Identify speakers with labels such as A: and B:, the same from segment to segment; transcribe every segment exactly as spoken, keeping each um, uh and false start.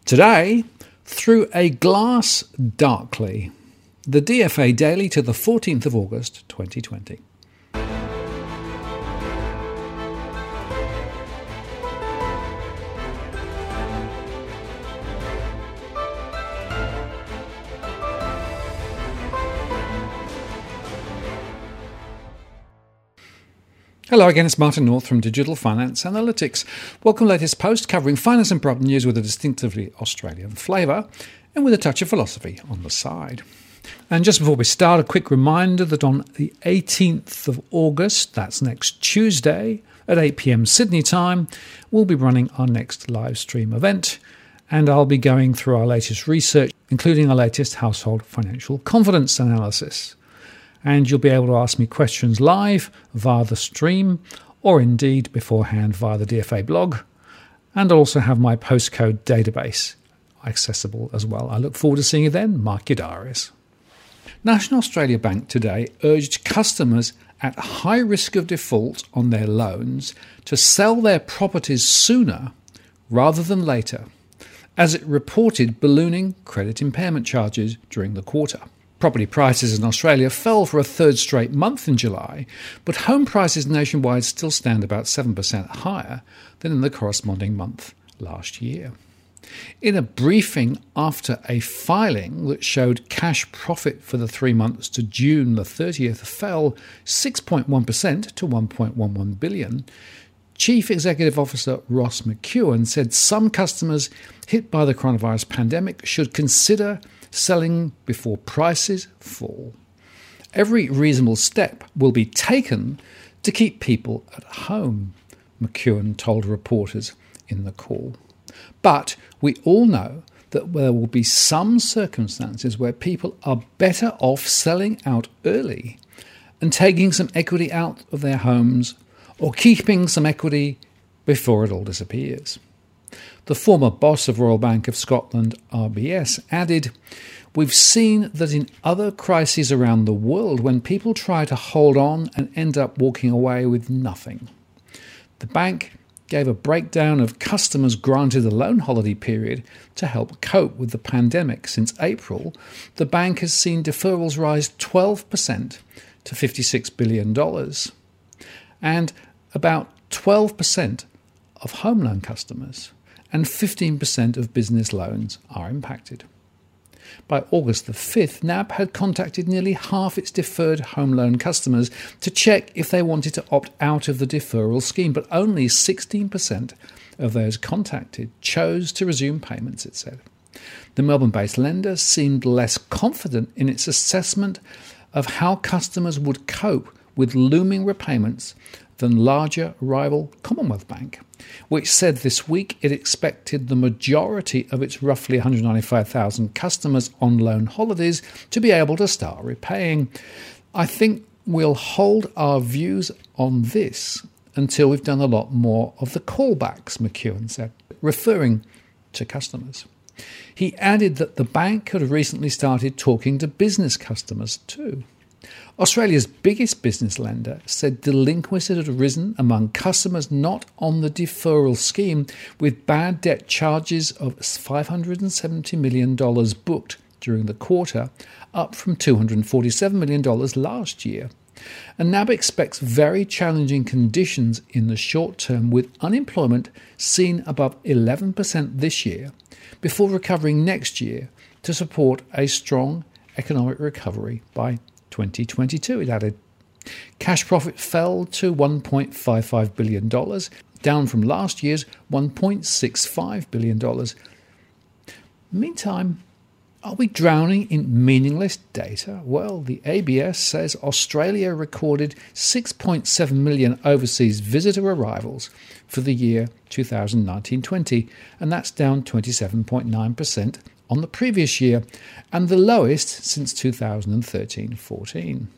A: Today, Through a Glass Darkly, the D F A Daily to the fourteenth of August twenty twenty. Hello again, it's Martin North from Digital Finance Analytics. Welcome to the latest post covering finance and property news with a distinctively Australian flavour and with a touch of philosophy on the side. And just before we start, a quick reminder that on the eighteenth of August, that's next Tuesday at eight p.m. Sydney time, we'll be running our next live stream event, and I'll be going through our latest research, including our latest household financial confidence analysis. And you'll be able to ask me questions live via the stream or indeed beforehand via the D F A blog. And I'll also have my postcode database accessible as well. I look forward to seeing you then. Mark your diaries. National Australia Bank today urged customers at high risk of default on their loans to sell their properties sooner rather than later, as it reported ballooning credit impairment charges during the quarter. Property prices in Australia fell for a third straight month in July, but home prices nationwide still stand about seven percent higher than in the corresponding month last year. In a briefing after a filing that showed cash profit for the three months to June the thirtieth fell six point one percent to one point one one billion dollars, Chief Executive Officer Ross McEwan said some customers hit by the coronavirus pandemic should consider selling before prices fall. Every reasonable step will be taken to keep people at home, McEwan told reporters in the call. But we all know that there will be some circumstances where people are better off selling out early and taking some equity out of their homes or keeping some equity before it all disappears. The former boss of Royal Bank of Scotland, R B S, added, "We've seen that in other crises around the world when people try to hold on and end up walking away with nothing." The bank gave a breakdown of customers granted a loan holiday period to help cope with the pandemic. Since April, the bank has seen deferrals rise twelve percent to fifty-six billion dollars. And about twelve percent of home loan customers and fifteen percent of business loans are impacted. By August the fifth, N A B had contacted nearly half its deferred home loan customers to check if they wanted to opt out of the deferral scheme, but only sixteen percent of those contacted chose to resume payments, it said. The Melbourne-based lender seemed less confident in its assessment of how customers would cope with looming repayments than larger rival Commonwealth Bank, which said this week it expected the majority of its roughly one hundred ninety-five thousand customers on loan holidays to be able to start repaying. "I think we'll hold our views on this until we've done a lot more of the callbacks," McEwan said, referring to customers. He added that the bank had recently started talking to business customers too. Australia's biggest business lender said delinquency had risen among customers not on the deferral scheme, with bad debt charges of five hundred seventy million dollars booked during the quarter, up from two hundred forty-seven million dollars last year. And N A B expects very challenging conditions in the short term, with unemployment seen above eleven percent this year, before recovering next year to support a strong economic recovery by twenty twenty-two, it added. Cash profit fell to one point five five billion dollars, down from last year's one point six five billion dollars. Meantime, are we drowning in meaningless data? Well, the A B S says Australia recorded six point seven million overseas visitor arrivals for the year twenty nineteen twenty, and that's down twenty-seven point nine percent on the previous year, and the lowest since two thousand thirteen fourteen.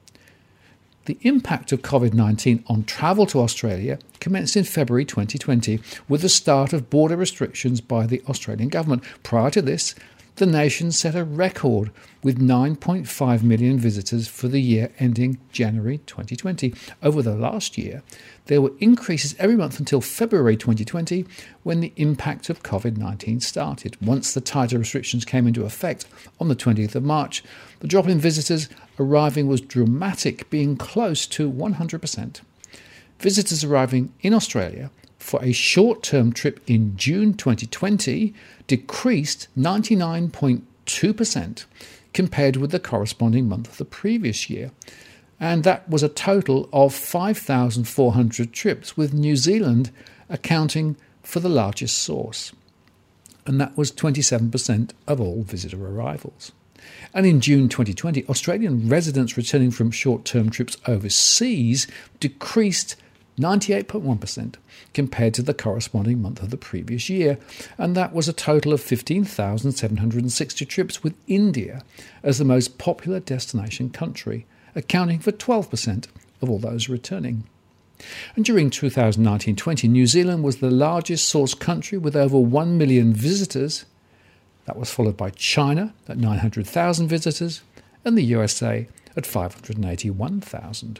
A: The impact of covid nineteen on travel to Australia commenced in February twenty twenty with the start of border restrictions by the Australian government. Prior to this, the nation set a record with nine point five million visitors for the year ending January twenty twenty. Over the last year, there were increases every month until February twenty twenty, when the impact of covid nineteen started. Once the tighter restrictions came into effect on the twentieth of March, the drop in visitors arriving was dramatic, being close to one hundred percent. Visitors arriving in Australia for a short-term trip in June twenty twenty decreased ninety-nine point two percent compared with the corresponding month of the previous year. And that was a total of five thousand four hundred trips, with New Zealand accounting for the largest source. And that was twenty-seven percent of all visitor arrivals. And in June twenty twenty, Australian residents returning from short-term trips overseas decreased ninety-eight point one percent compared to the corresponding month of the previous year, and that was a total of fifteen thousand seven hundred sixty trips, with India as the most popular destination country, accounting for twelve percent of all those returning. And during two thousand nineteen twenty, New Zealand was the largest source country with over one million visitors. That was followed by China at nine hundred thousand visitors and the U S A at five hundred eighty-one thousand.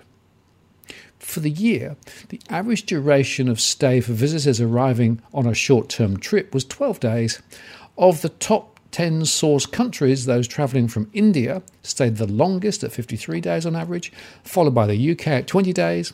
A: For the year, the average duration of stay for visitors arriving on a short-term trip was twelve days. Of the top ten source countries, those travelling from India stayed the longest at fifty-three days on average, followed by the U K at twenty days.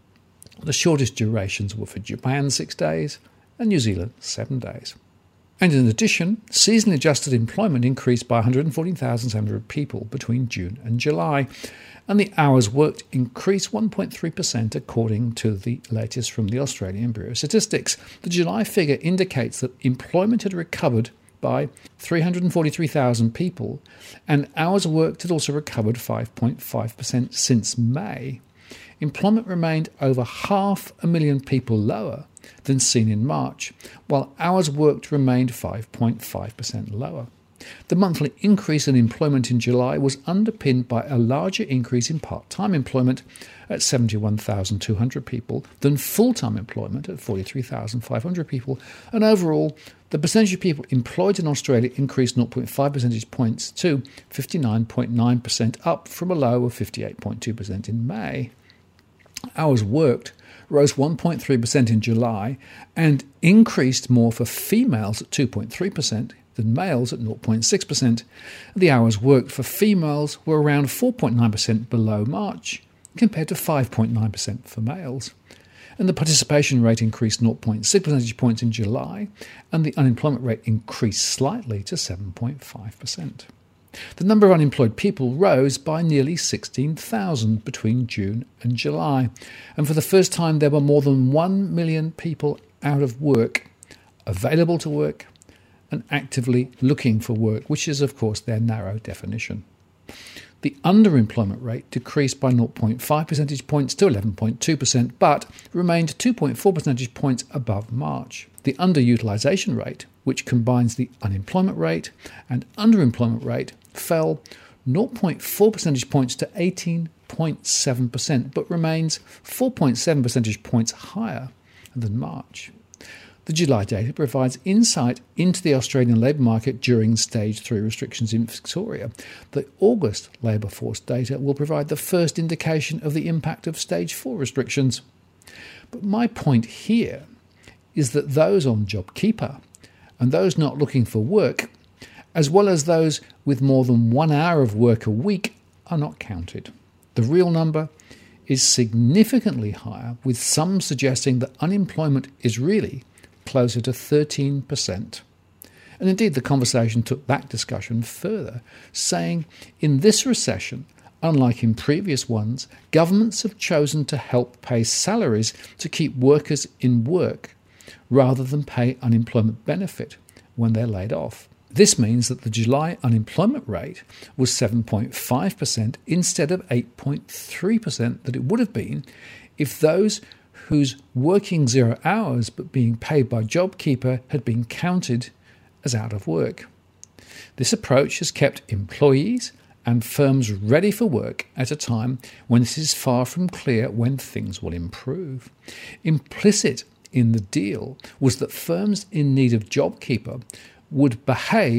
A: The shortest durations were for Japan, six days, and New Zealand, seven days. And in addition, seasonally adjusted employment increased by one hundred fourteen thousand seven hundred people between June and July, and the hours worked increased one point three percent according to the latest from the Australian Bureau of Statistics. The July figure indicates that employment had recovered by three hundred forty-three thousand people, and hours worked had also recovered five point five percent since May. Employment remained over half a million people lower than seen in March, while hours worked remained five point five percent lower. The monthly increase in employment in July was underpinned by a larger increase in part-time employment at seventy-one thousand two hundred people than full-time employment at forty-three thousand five hundred people, and overall, the percentage of people employed in Australia increased zero point five percentage points to fifty-nine point nine percent, up from a low of fifty-eight point two percent in May. Hours worked rose one point three percent in July and increased more for females at two point three percent than males at zero point six percent. The hours worked for females were around four point nine percent below March, compared to five point nine percent for males. And the participation rate increased zero point six percentage points in July, and the unemployment rate increased slightly to seven point five percent. The number of unemployed people rose by nearly sixteen thousand between June and July, and for the first time there were more than one million people out of work, available to work, and actively looking for work, which is, of course, their narrow definition. The underemployment rate decreased by zero point five percentage points to eleven point two percent, but remained two point four percentage points above March. The underutilisation rate, which combines the unemployment rate and underemployment rate, fell zero point four percentage points to eighteen point seven percent, but remains four point seven percentage points higher than March. The July data provides insight into the Australian labour market during Stage three restrictions in Victoria. The August labour force data will provide the first indication of the impact of Stage four restrictions. But my point here is that those on JobKeeper and those not looking for work, as well as those with more than one hour of work a week, are not counted. The real number is significantly higher, with some suggesting that unemployment is really closer to thirteen percent. And indeed, the conversation took that discussion further, saying, in this recession, unlike in previous ones, governments have chosen to help pay salaries to keep workers in work, rather than pay unemployment benefit when they're laid off. This means that the July unemployment rate was seven point five percent instead of eight point three percent that it would have been if those whose working zero hours but being paid by JobKeeper had been counted as out of work. This approach has kept employees and firms ready for work at a time when it is far from clear when things will improve. Implicit in the deal was that firms in need of JobKeeper would behave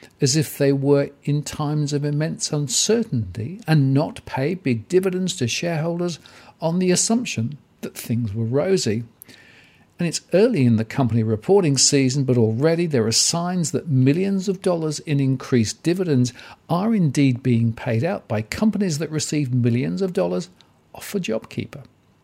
A: as if they were in times of immense uncertainty and not pay big dividends to shareholders on the assumption that things were rosy. And it's early in the company reporting season, but already there are signs that millions of dollars in increased dividends are indeed being paid out by companies that received millions of dollars off a JobKeeper.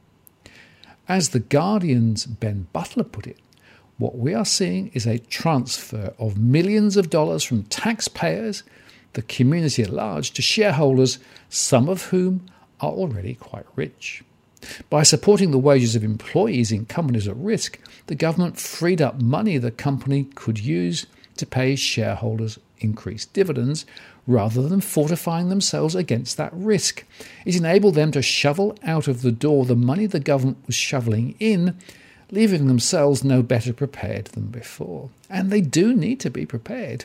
A: As The Guardian's Ben Butler put it, what we are seeing is a transfer of millions of dollars from taxpayers, the community at large, to shareholders, some of whom are already quite rich. By supporting the wages of employees in companies at risk, the government freed up money the company could use to pay shareholders increased dividends, rather than fortifying themselves against that risk. It enabled them to shovel out of the door the money the government was shoveling in, leaving themselves no better prepared than before. And they do need to be prepared.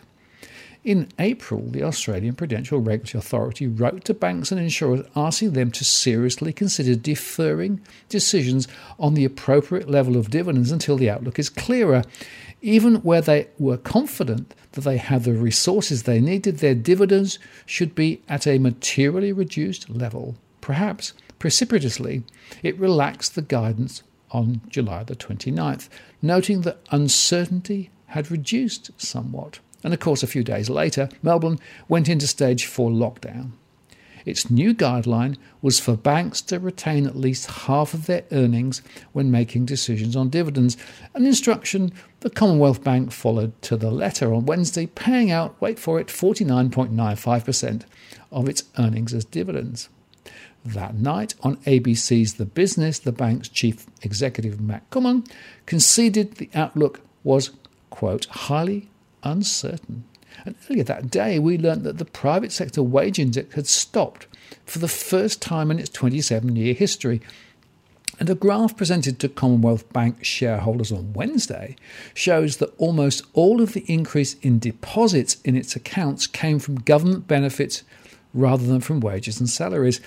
A: In April, the Australian Prudential Regulatory Authority wrote to banks and insurers asking them to seriously consider deferring decisions on the appropriate level of dividends until the outlook is clearer. Even where they were confident that they had the resources they needed, their dividends should be at a materially reduced level. Perhaps, precipitously, it relaxed the guidance on July the twenty-ninth, noting that uncertainty had reduced somewhat. And of course, a few days later, Melbourne went into stage four lockdown. Its new guideline was for banks to retain at least half of their earnings when making decisions on dividends, an instruction the Commonwealth Bank followed to the letter on Wednesday, paying out, wait for it, forty-nine point nine five percent of its earnings as dividends. That night, on A B C's The Business, the bank's chief executive, Matt Comyn, conceded the outlook was, quote, highly uncertain. And earlier that day, we learnt that the private sector wage index had stopped for the first time in its twenty-seven-year history. And a graph presented to Commonwealth Bank shareholders on Wednesday shows that almost all of the increase in deposits in its accounts came from government benefits rather than from wages and salaries.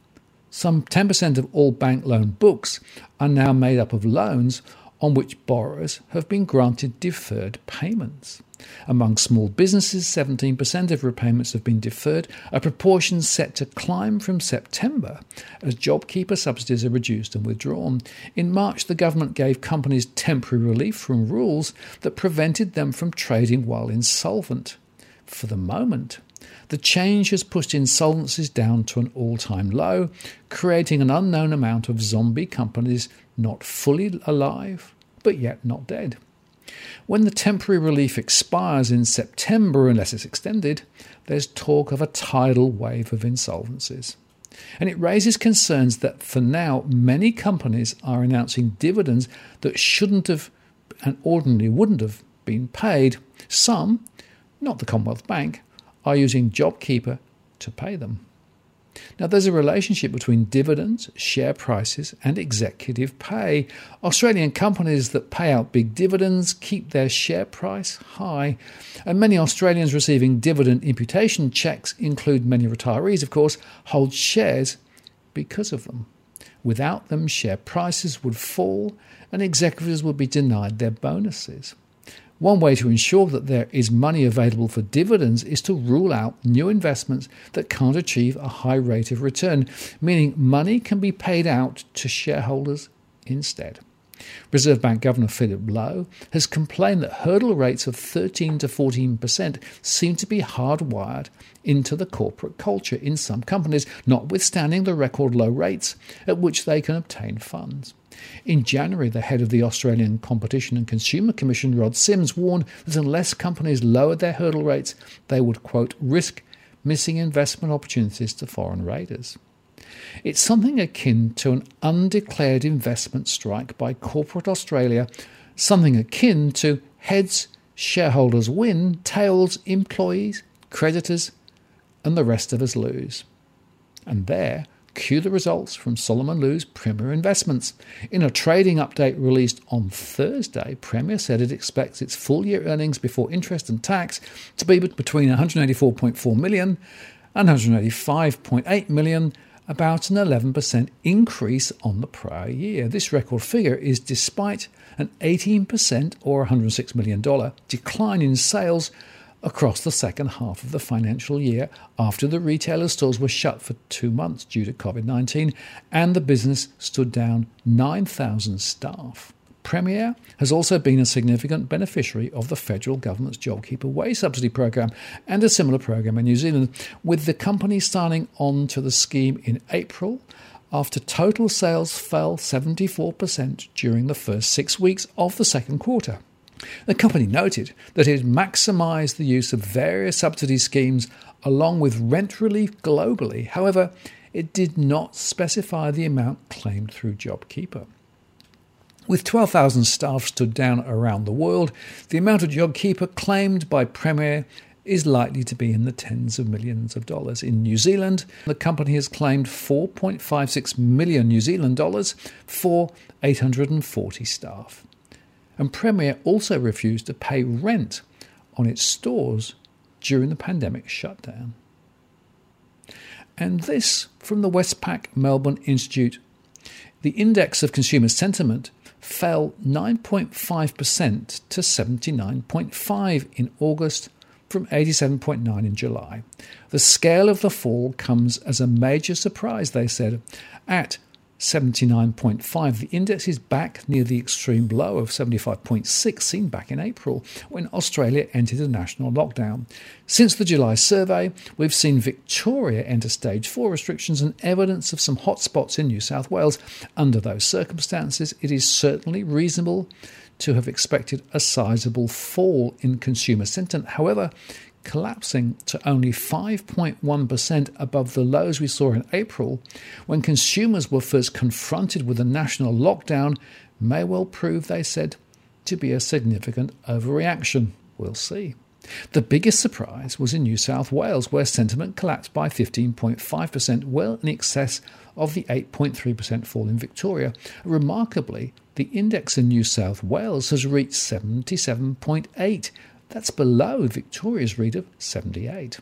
A: Some ten percent of all bank loan books are now made up of loans on which borrowers have been granted deferred payments. Among small businesses, seventeen percent of repayments have been deferred, a proportion set to climb from September as JobKeeper subsidies are reduced and withdrawn. In March, the government gave companies temporary relief from rules that prevented them from trading while insolvent. For the moment, the change has pushed insolvencies down to an all-time low, creating an unknown amount of zombie companies not fully alive, but yet not dead. When the temporary relief expires in September, unless it's extended, there's talk of a tidal wave of insolvencies. And it raises concerns that for now, many companies are announcing dividends that shouldn't have and ordinarily wouldn't have been paid. Some, not the Commonwealth Bank, are using JobKeeper to pay them. Now, there's a relationship between dividends, share prices, and executive pay. Australian companies that pay out big dividends keep their share price high, and many Australians receiving dividend imputation checks, include many retirees, of course, hold shares because of them. Without them, share prices would fall, and executives would be denied their bonuses. One way to ensure that there is money available for dividends is to rule out new investments that can't achieve a high rate of return, meaning money can be paid out to shareholders instead. Reserve Bank Governor Philip Lowe has complained that hurdle rates of thirteen to fourteen percent seem to be hardwired into the corporate culture in some companies, notwithstanding the record low rates at which they can obtain funds. In January, the head of the Australian Competition and Consumer Commission, Rod Sims, warned that unless companies lowered their hurdle rates, they would, quote, risk missing investment opportunities to foreign raiders. It's something akin to an undeclared investment strike by corporate Australia, something akin to heads, shareholders win, tails, employees, creditors, and the rest of us lose. And there, cue the results from Solomon Lew's Premier Investments. In a trading update released on Thursday, Premier said it expects its full-year earnings before interest and tax to be between one hundred eighty-four point four million dollars and one hundred eighty-five point eight million dollars, about an eleven percent increase on the prior year. This record figure is despite an eighteen percent or one hundred six million dollars decline in sales across the second half of the financial year after the retailer stores were shut for two months due to COVID nineteen and the business stood down nine thousand staff. Premier has also been a significant beneficiary of the federal government's JobKeeper wage subsidy program and a similar program in New Zealand, with the company signing on to the scheme in April after total sales fell seventy-four percent during the first six weeks of the second quarter. The company noted that it had maximised the use of various subsidy schemes along with rent relief globally. However, it did not specify the amount claimed through JobKeeper. With twelve thousand staff stood down around the world, the amount of JobKeeper claimed by Premier is likely to be in the tens of millions of dollars. In New Zealand, the company has claimed four point five six million New Zealand dollars for eight hundred forty staff. And Premier also refused to pay rent on its stores during the pandemic shutdown. And this from the Westpac Melbourne Institute. The index of consumer sentiment fell nine point five percent to seventy-nine point five in August from eighty-seven point nine in July. The scale of the fall comes as a major surprise, they said. At seventy-nine point five, the index is back near the extreme low of seventy-five point six seen back in April when Australia entered a national lockdown. Since the July survey, we've seen Victoria enter stage four restrictions and evidence of some hotspots in New South Wales. Under those circumstances, it is certainly reasonable to have expected a sizable fall in consumer sentiment. However, collapsing to only five point one percent above the lows we saw in April, when consumers were first confronted with a national lockdown, may well prove, they said, to be a significant overreaction. We'll see. The biggest surprise was in New South Wales, where sentiment collapsed by fifteen point five percent, well in excess of the eight point three percent fall in Victoria. Remarkably, the index in New South Wales has reached seventy-seven point eight. That's below Victoria's read of seventy-eight.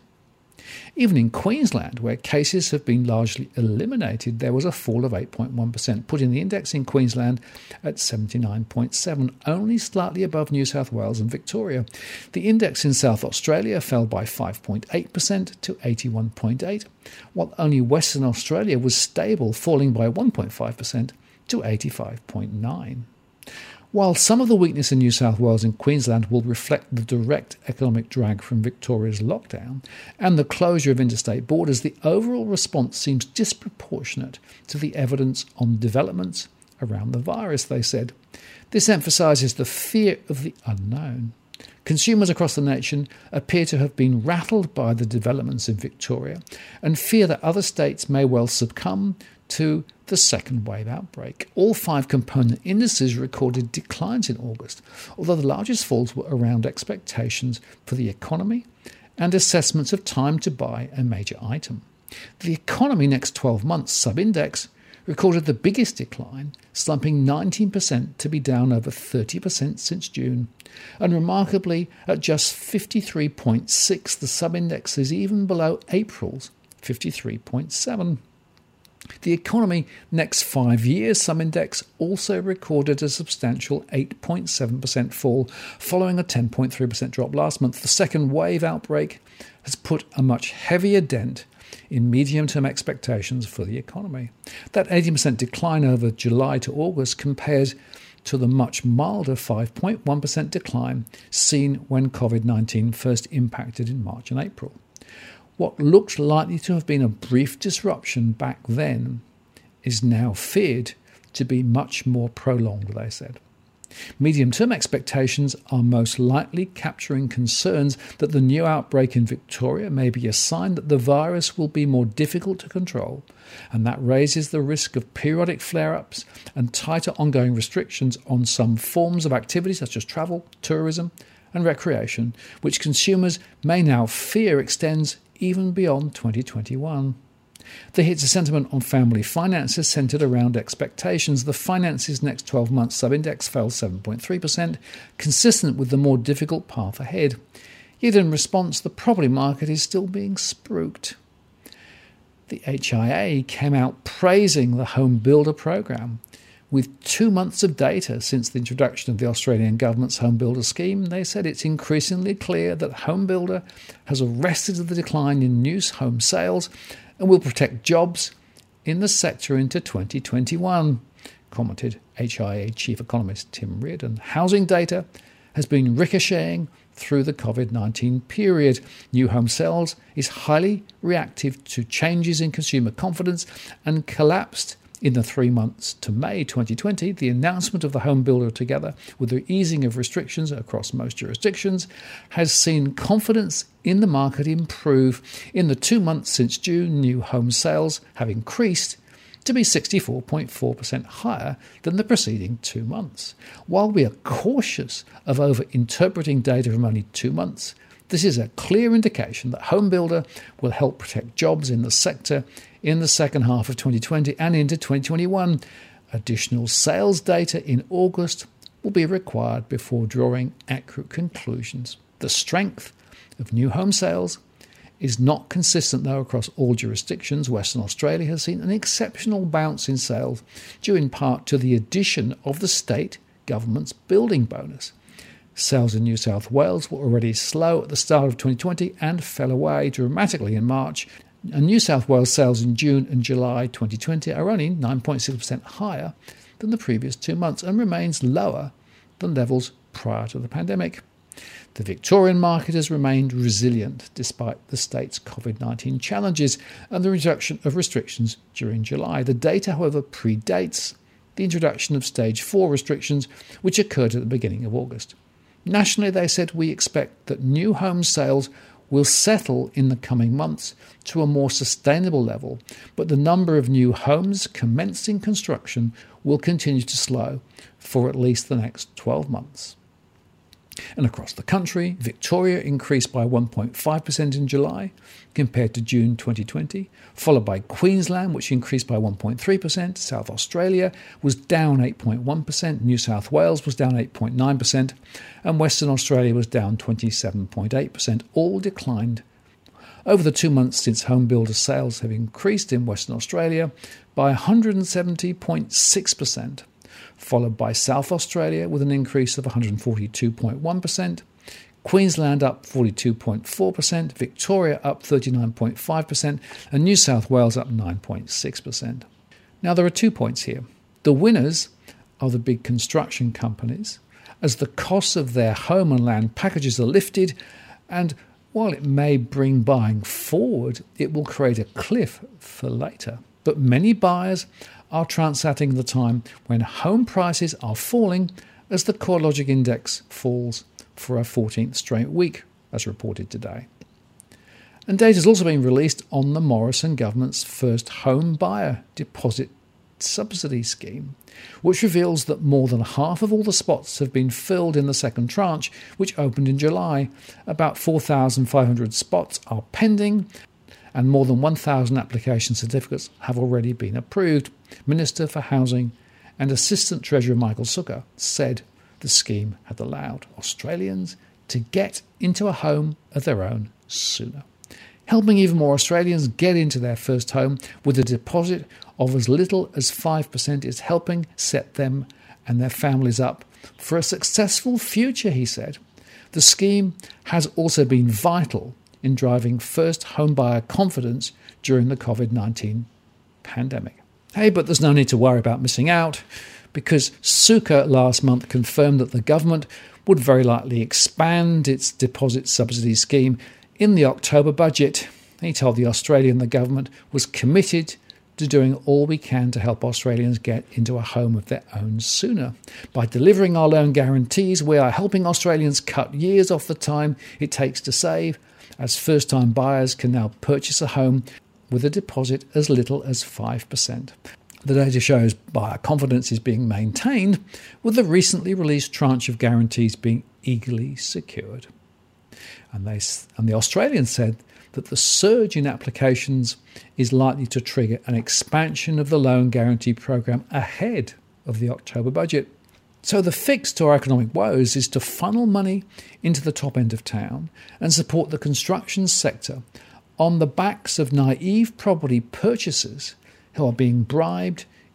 A: Even in Queensland, where cases have been largely eliminated, there was a fall of eight point one percent, putting the index in Queensland at seventy-nine point seven, only slightly above New South Wales and Victoria. The index in South Australia fell by five point eight percent to eighty-one point eight, while only Western Australia was stable, falling by one point five percent to eighty-five point nine. While some of the weakness in New South Wales and Queensland will reflect the direct economic drag from Victoria's lockdown and the closure of interstate borders, the overall response seems disproportionate to the evidence on developments around the virus, they said. This emphasises the fear of the unknown. Consumers across the nation appear to have been rattled by the developments in Victoria and fear that other states may well succumb to the second wave outbreak. All five component indices recorded declines in August, although the largest falls were around expectations for the economy and assessments of time to buy a major item. The economy next twelve months sub-index recorded the biggest decline, slumping nineteen percent to be down over thirty percent since June. And remarkably, at just fifty-three point six, the sub-index is even below April's fifty-three point seven. The economy next five years sub-index also recorded a substantial eight point seven percent fall, following a ten point three percent drop last month. The second wave outbreak has put a much heavier dent in medium-term expectations for the economy. That eighty percent decline over July to August compares to the much milder five point one percent decline seen when COVID nineteen first impacted in March and April. What looked likely to have been a brief disruption back then is now feared to be much more prolonged, they said. Medium-term expectations are most likely capturing concerns that the new outbreak in Victoria may be a sign that the virus will be more difficult to control, and that raises the risk of periodic flare-ups and tighter ongoing restrictions on some forms of activity such as travel, tourism and recreation, which consumers may now fear extends even beyond twenty twenty-one. The hit to sentiment on family finances centred around expectations. The finances next twelve months sub-index fell seven point three percent, consistent with the more difficult path ahead. Yet in response, the property market is still being spooked. The H I A came out praising the Home Builder program, With two months of data since the introduction of the Australian government's Home Builder scheme, they said it's increasingly clear that Home Builder has arrested the decline in new home sales and will protect jobs in the sector into twenty twenty-one, commented H I A Chief Economist Tim Reardon. Housing data has been ricocheting through the COVID nineteen period. New home sales is highly reactive to changes in consumer confidence and collapsed in the three months to May twenty twenty. The announcement of the Home Builder, together with the easing of restrictions across most jurisdictions, has seen confidence in the market improve. In the two months since June, new home sales have increased to be sixty-four point four percent higher than the preceding two months. While we are cautious of over-interpreting data from only two months, this is a clear indication that Home Builder will help protect jobs in the sector in the second half of twenty twenty and into twenty twenty-one. Additional sales data in August will be required before drawing accurate conclusions. The strength of new home sales is not consistent, though, across all jurisdictions. Western Australia has seen an exceptional bounce in sales, due in part to the addition of the state government's building bonus. Sales in New South Wales were already slow at the start of twenty twenty and fell away dramatically in March. And New South Wales sales in June and July twenty twenty are only nine point six percent higher than the previous two months and remains lower than levels prior to the pandemic. The Victorian market has remained resilient despite the state's COVID nineteen challenges and the reduction of restrictions during July. The data, however, predates the introduction of stage four restrictions, which occurred at the beginning of August. Nationally, they said, we expect that new home sales will settle in the coming months to a more sustainable level, but the number of new homes commencing construction will continue to slow for at least the next twelve months. And across the country, Victoria increased by one point five percent in July compared to June twenty twenty, followed by Queensland, which increased by one point three percent. South Australia was down eight point one percent. New South Wales was down eight point nine percent. And Western Australia was down twenty-seven point eight percent. All declined over the two months since home builder sales have increased in Western Australia by one hundred seventy point six percent. Followed by South Australia with an increase of one hundred forty-two point one percent, Queensland up forty-two point four percent, Victoria up thirty-nine point five percent, and New South Wales up nine point six percent. Now, there are two points here. The winners are the big construction companies, as the costs of their home and land packages are lifted, and while it may bring buying forward, it will create a cliff for later. But many buyers are transacting the time when home prices are falling as the CoreLogic Index falls for a fourteenth straight week, as reported today. And data has also been released on the Morrison government's first home buyer deposit subsidy scheme, which reveals that more than half of all the spots have been filled in the second tranche, which opened in July. About four thousand five hundred spots are pending, and more than one thousand application certificates have already been approved. Minister for Housing and Assistant Treasurer Michael Sukkar said the scheme had allowed Australians to get into a home of their own sooner, helping even more Australians get into their first home with a deposit of as little as five percent is helping set them and their families up for a successful future, he said. The scheme has also been vital in driving first home buyer confidence during the COVID nineteen pandemic. Hey, but there's no need to worry about missing out, because Sukkar last month confirmed that the government would very likely expand its deposit subsidy scheme in the October budget. He told the Australian the government was committed to doing all we can to help Australians get into a home of their own sooner. By delivering our loan guarantees, we are helping Australians cut years off the time it takes to save, as first-time buyers can now purchase a home with a deposit as little as five percent. The data shows buyer confidence is being maintained, with the recently released tranche of guarantees being eagerly secured. And, they, and the Australians said that the surge in applications is likely to trigger an expansion of the loan guarantee program ahead of the October budget. So the fix to our economic woes is to funnel money into the top end of town and support the construction sector on the backs of naive property purchasers who are being bribed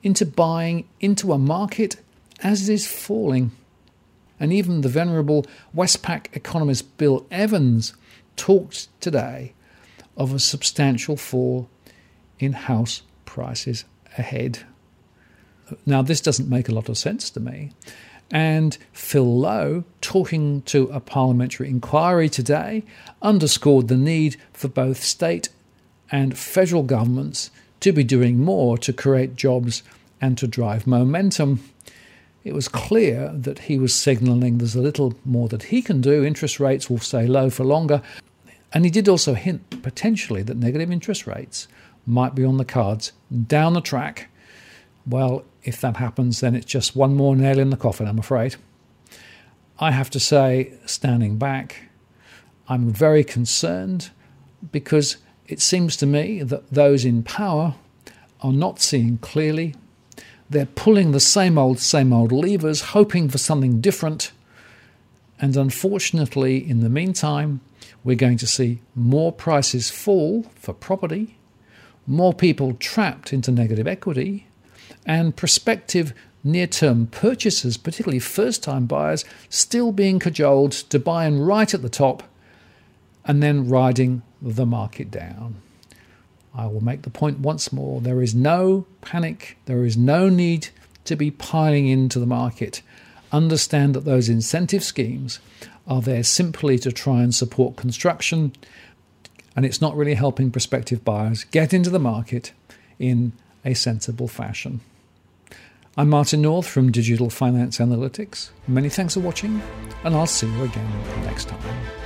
A: into buying into a market as it is falling. And even the venerable Westpac economist Bill Evans talked today of a substantial fall in house prices ahead. Now, this doesn't make a lot of sense to me. And Phil Lowe, talking to a parliamentary inquiry today, underscored the need for both state and federal governments to be doing more to create jobs and to drive momentum. It was clear that he was signalling there's a little more that he can do. Interest rates will stay low for longer. And he did also hint potentially that negative interest rates might be on the cards down the track. Well, if that happens, then it's just one more nail in the coffin, I'm afraid. I have to say, standing back, I'm very concerned because it seems to me that those in power are not seeing clearly. They're pulling the same old, same old levers, hoping for something different. And unfortunately, in the meantime, we're going to see more prices fall for property, more people trapped into negative equity, and prospective near-term purchasers, particularly first-time buyers, still being cajoled to buy in right at the top and then riding the market down. I will make the point once more. There is no panic. There is no need to be piling into the market. Understand that those incentive schemes are there simply to try and support construction, and it's not really helping prospective buyers get into the market in a sensible fashion. I'm Martin North from Digital Finance Analytics. Many thanks for watching, and I'll see you again next time.